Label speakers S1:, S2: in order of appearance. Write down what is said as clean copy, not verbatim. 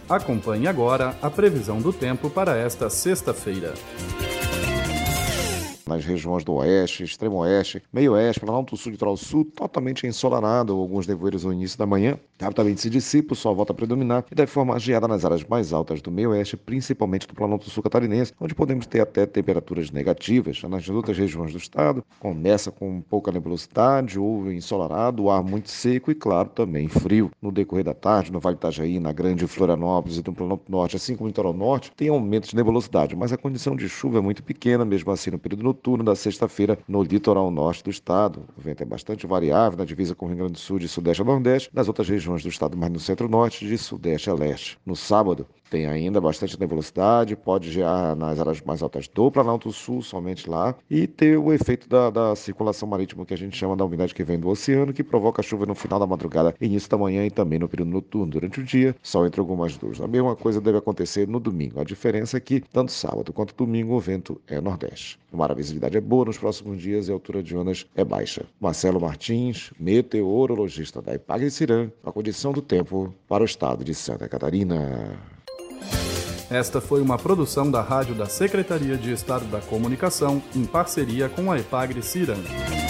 S1: Acompanhe agora a previsão do tempo para esta sexta-feira.
S2: Nas regiões do oeste, extremo oeste, meio oeste, planalto sul, litoral sul, totalmente ensolarado, alguns nevoeiros no início da manhã. Rapidamente se dissipa, o sol volta a predominar e deve formar geada nas áreas mais altas do meio oeste, principalmente do planalto sul catarinense, onde podemos ter até temperaturas negativas. Já nas outras regiões do estado, começa com pouca nebulosidade ou ensolarado, o ar muito seco e, claro, também frio. No decorrer da tarde, no Vale do Itajaí, na Grande Florianópolis e no planalto norte, assim como no litoral norte, tem aumento de nebulosidade, mas a condição de chuva é muito pequena, mesmo assim no período noturno da sexta-feira no litoral norte do estado. O vento é bastante variável na divisa com o Rio Grande do Sul de sudeste a nordeste, nas outras regiões do estado, mas no centro-norte de sudeste a leste. No sábado, tem ainda bastante nebulosidade, pode gear nas áreas mais altas do Planalto Sul, somente lá, e ter o efeito da circulação marítima, que a gente chama da umidade que vem do oceano, que provoca chuva no final da madrugada, início da manhã e também no período noturno. Durante o dia, sol entre algumas nuvens. A mesma coisa deve acontecer no domingo. A diferença é que, tanto sábado quanto domingo, o vento é nordeste. O mar, a visibilidade é boa nos próximos dias e a altura de ondas é baixa. Marcelo Martins, meteorologista da Epagre-Cirã, a condição do tempo para o estado de Santa Catarina.
S1: Esta foi uma produção da Rádio da Secretaria de Estado da Comunicação, em parceria com a Epagre-Cirã.